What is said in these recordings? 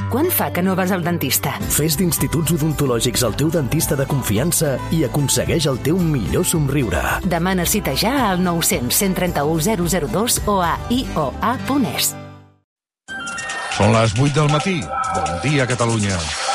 Quant fa que no vas al dentista? Fes d'Instituts Odontològics el teu dentista de confiança i aconsegueix el teu millor somriure. Demana cita ja al 900 131 002 o a ioa.es. Són les 8 del matí. Bon dia, Catalunya.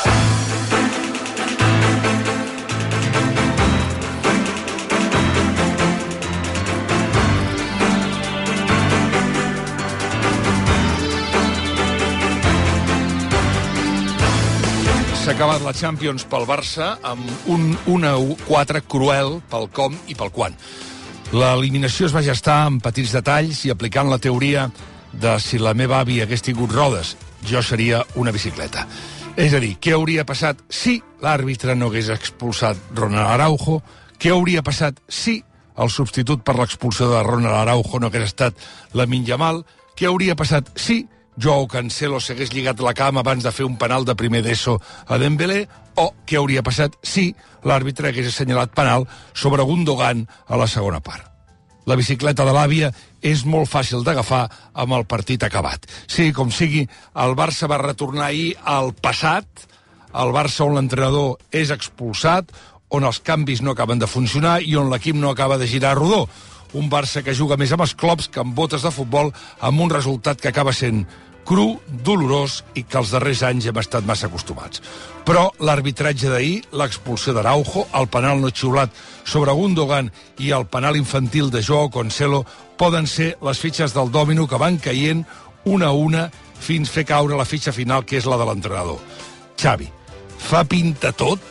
S'ha acabat la Champions pel Barça amb un 1-4 cruel pel com i pel quan. L'eliminació es va gestar amb petits detalls i aplicant la teoria de si la meva àvia hagués tingut rodes, jo seria una bicicleta. És a dir, què hauria passat si l'àrbitre no hagués expulsat Ronald Araujo? Què hauria passat si el substitut per l'expulsió de Ronald Araujo no hagués estat Lamine Yamal? Què hauria passat si Joao Cancelo s'hagués lligat la cama abans de fer un penal de primer d'ESO a Dembélé? O què hauria passat si l'àrbitre hagués assenyalat penal sobre Gundogan a la segona part? La bicicleta de l'àvia és molt fàcil d'agafar amb el partit acabat. Sí, com sigui, el Barça va retornar ahir al passat, el Barça on l'entrenador és expulsat, on els canvis no acaben de funcionar i on l'equip no acaba de girar a rodó. Un Barça que juga més amb esclops que amb botes de futbol, amb un resultat que acaba sent cru, dolorós i que els darrers anys hem estat massa acostumats. Però l'arbitratge d'ahir, l'expulsió d'Araujo, el penal no xiulat sobre Gundogan i el penal infantil de Joao Cancelo poden ser les fitxes del dòmino que van caient una a una fins fer caure la fitxa final, que és la de l'entrenador. Xavi, fa pinta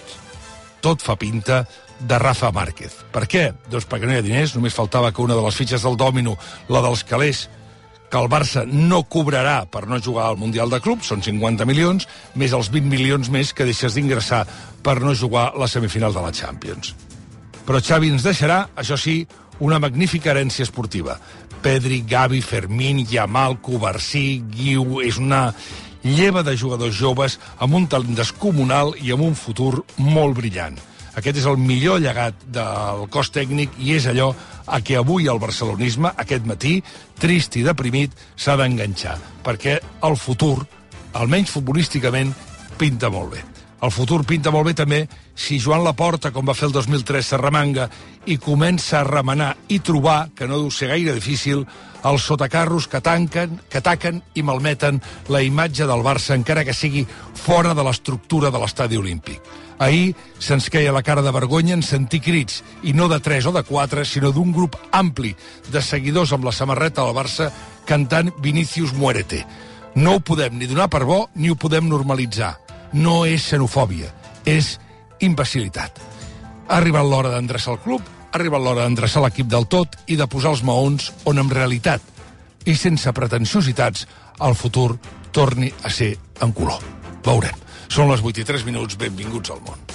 tot fa pinta de Rafa Márquez. Per què? Doncs perquè no hi ha diners, només faltava que una de les fitxes del dòmino, la dels calés, que el Barça no cobrarà per no jugar al Mundial de Clubs, són 50 milions, més els 20 milions més que deixes d'ingressar per no jugar la semifinal de la Champions. Però Xavi ens deixarà, això sí, una magnífica herència esportiva. Pedri, Gavi, Fermín, Yamal, Cubarsí, Guiu, és una lleva de jugadors joves amb un talent descomunal i amb un futur molt brillant. Aquest és el millor llegat del cos tècnic i és allò a què avui el barcelonisme, aquest matí, trist i deprimit, s'ha d'enganxar. Perquè el futur, almenys futbolísticament, pinta molt bé. El futur pinta molt bé també si Joan Laporta, com va fer el 2003, s'arremanga i comença a remenar i trobar, que no deu ser gaire difícil, els sotacarros que taquen i malmeten la imatge del Barça, encara que sigui fora de l'estructura de l'estadi olímpic. Ahir se'ns queia la cara de vergonya en sentir crits, i no de 3 o de 4, sinó d'un grup ampli de seguidors amb la samarreta del Barça cantant Vinicius Muérete. No ho podem ni donar per bo ni ho podem normalitzar. No és xenofòbia, és imbecilitat. Ha arribat l'hora d'endreçar el club, ha arribat l'hora d'endreçar l'equip del tot i de posar els maons on en realitat i sense pretensiositats el futur torni a ser en color. Veurem. Són les 8 i 3 minuts, benvinguts al món.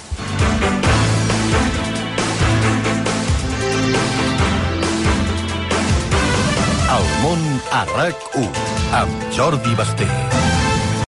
El món a RAC1 amb Jordi Basté.